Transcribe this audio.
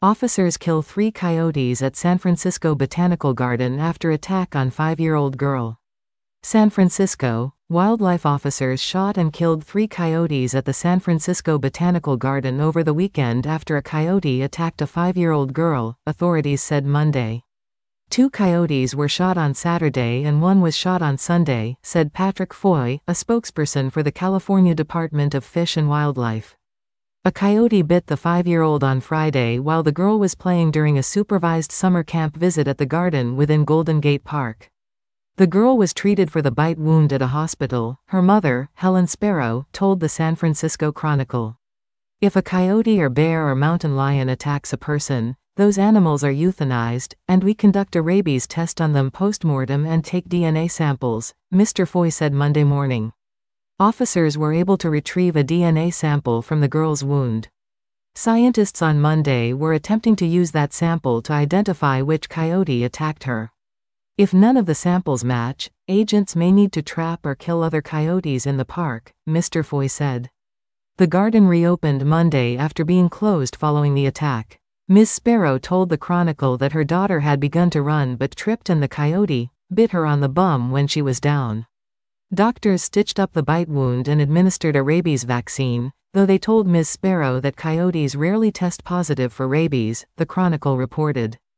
Officers kill 3 coyotes at San Francisco Botanical Garden after attack on 5-year-old girl. San Francisco, wildlife officers shot and killed 3 coyotes at the San Francisco Botanical Garden over the weekend after a coyote attacked a 5-year-old girl, authorities said Monday. 2 coyotes were shot on Saturday and 1 was shot on Sunday, said Patrick Foy, a spokesperson for the California Department of Fish and Wildlife. A coyote bit the 5-year-old on Friday while the girl was playing during a supervised summer camp visit at the garden within Golden Gate Park. The girl was treated for the bite wound at a hospital, her mother, Helen Sparrow, told the San Francisco Chronicle. If a coyote or bear or mountain lion attacks a person, those animals are euthanized, and we conduct a rabies test on them post-mortem and take DNA samples, Mr. Foy said Monday morning. Officers were able to retrieve a DNA sample from the girl's wound. Scientists on Monday were attempting to use that sample to identify which coyote attacked her. If none of the samples match, agents may need to trap or kill other coyotes in the park, Mr. Foy said. The garden reopened Monday after being closed following the attack. Ms. Sparrow told the Chronicle that her daughter had begun to run but tripped and the coyote bit her on the bum when she was down. Doctors stitched up the bite wound and administered a rabies vaccine, though they told Ms. Sparrow that coyotes rarely test positive for rabies, the Chronicle reported.